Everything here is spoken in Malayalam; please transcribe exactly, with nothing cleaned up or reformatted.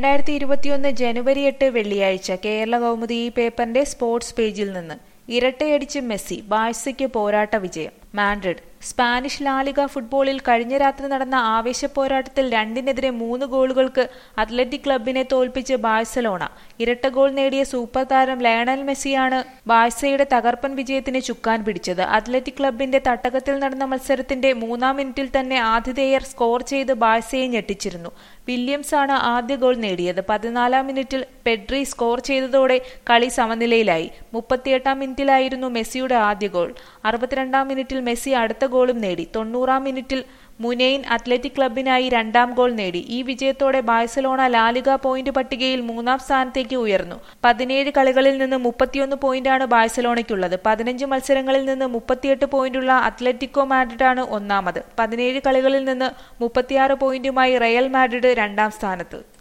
രണ്ടായിരത്തി ഇരുപത്തിയൊന്ന് ജനുവരി എട്ട് വെള്ളിയാഴ്ച കേരള കൗമുദി ഈ പേപ്പറിന്റെ സ്പോർട്സ് പേജിൽ നിന്ന് ഇരട്ടയടിച്ച് മെസ്സി, ബാഴ്സയ്ക്ക് പോരാട്ട വിജയം. മാഡ്രിഡ്. സ്പാനിഷ് ലാലിഗ ഫുട്ബോളിൽ കഴിഞ്ഞ രാത്രി നടന്ന ആവേശ പോരാട്ടത്തിൽ രണ്ടിനെതിരെ മൂന്ന് ഗോളുകൾക്ക് അത്ലറ്റിക് ക്ലബിനെ തോൽപ്പിച്ച് ബാഴ്സലോണ. ഇരട്ട ഗോൾ നേടിയ സൂപ്പർ താരം ലയണൽ മെസ്സിയാണ് ബാഴ്സയുടെ തകർപ്പൻ വിജയത്തിന് ചുക്കാൻ പിടിച്ചത്. അത്ലറ്റിക് ക്ലബിന്റെ തട്ടകത്തിൽ നടന്ന മത്സരത്തിന്റെ മൂന്നാം മിനിറ്റിൽ തന്നെ ആതിഥേയർ സ്കോർ ചെയ്ത് ബാഴ്സയെ ഞെട്ടിച്ചിരുന്നു. വില്യംസ് ആണ് ആദ്യ ഗോൾ നേടിയത്. പതിനാലാം മിനിറ്റിൽ പെഡ്രി സ്കോർ ചെയ്തതോടെ കളി സമനിലയിലായി. മുപ്പത്തിയെട്ടാം മിനിറ്റിലായിരുന്നു മെസ്സിയുടെ ആദ്യ ഗോൾ. അറുപത്തിരണ്ടാം മിനിറ്റിൽ മെസ്സി അടുത്ത ഗോളും നേടി. തൊണ്ണൂറാം മിനിറ്റിൽ മുനൈൻ അത്ലറ്റിക് ക്ലബിനായി രണ്ടാം ഗോൾ നേടി. ഈ വിജയത്തോടെ ബാഴ്സലോണ ലാലിഗ പോയിന്റ് പട്ടികയിൽ മൂന്നാം സ്ഥാനത്തേക്ക് ഉയർന്നു. പതിനേഴ് കളികളിൽ നിന്ന് മുപ്പത്തിയൊന്ന് പോയിന്റാണ് ബാഴ്സലോണയ്ക്കുള്ളത്. പതിനഞ്ച് മത്സരങ്ങളിൽ നിന്ന് മുപ്പത്തിയെട്ട് പോയിന്റുള്ള അത്ലറ്റിക്കോ മാഡ്രിഡാണ് ഒന്നാമത്. പതിനേഴ് കളികളിൽ നിന്ന് മുപ്പത്തിയാറ് പോയിന്റുമായി റയൽ മാഡ്രിഡ് രണ്ടാം സ്ഥാനത്ത്.